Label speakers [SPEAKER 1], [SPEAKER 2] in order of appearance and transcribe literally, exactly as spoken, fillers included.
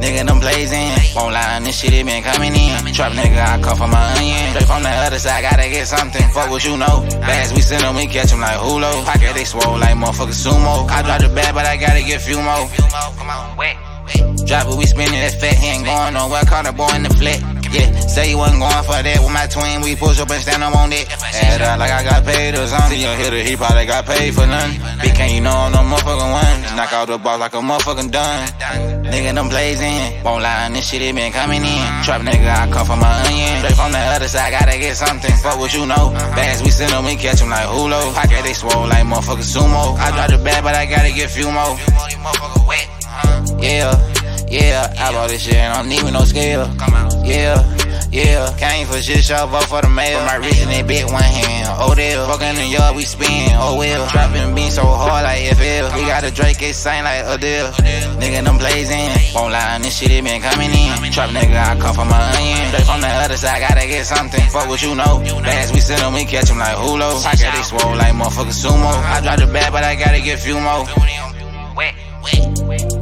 [SPEAKER 1] Nigga, them blazing. Won't lie, this shit, it been coming in. Trap nigga, I come from my onion. Straight from the other side, gotta get something. Fuck what you know. Bags we send them, we catch them like Hulo. Pocket they swole like motherfucking sumo. I drop the bag, but I gotta get few more. Come on, wait. Drop it, we spinning that fat. He ain't going nowhere, caught a boy in the flat. Yeah, say he wasn't going for that with my twin. We push up and stand up on it. Add up like I got paid or something. Your hitter, he probably got paid for nothing. Big can you know I'm no motherfucking one. Just knock out the ball like a motherfucking done. Nigga, them blazing. Won't lie, this shit, it been coming in. Trap nigga, I come from my onion. Straight from the other side, gotta get something. Fuck what you know. Bags we send them, we catch them like Hulo. Pocket they swole like motherfucking sumo. I drop the bag, but I gotta get few more. Yeah. Yeah, I bought this shit and I don't need me no scale. Yeah, yeah, came for shit show, vote for the mail. My wrist in that bit, one hand, Odell. Fucking in the yard, we spin, oh well. Dropping beans so hard like F L. We got a Drake, it sang like Adele. Nigga, them blazing. Won't lie, this shit, it been coming in. Trap nigga, I come from my onion. Straight from the other side, gotta get something. Fuck what you know. Bags we send them, we catch them like Hulo. Pocket they swole like motherfucking sumo. I drop the bag, but I gotta get few more. Wait, wait, wait.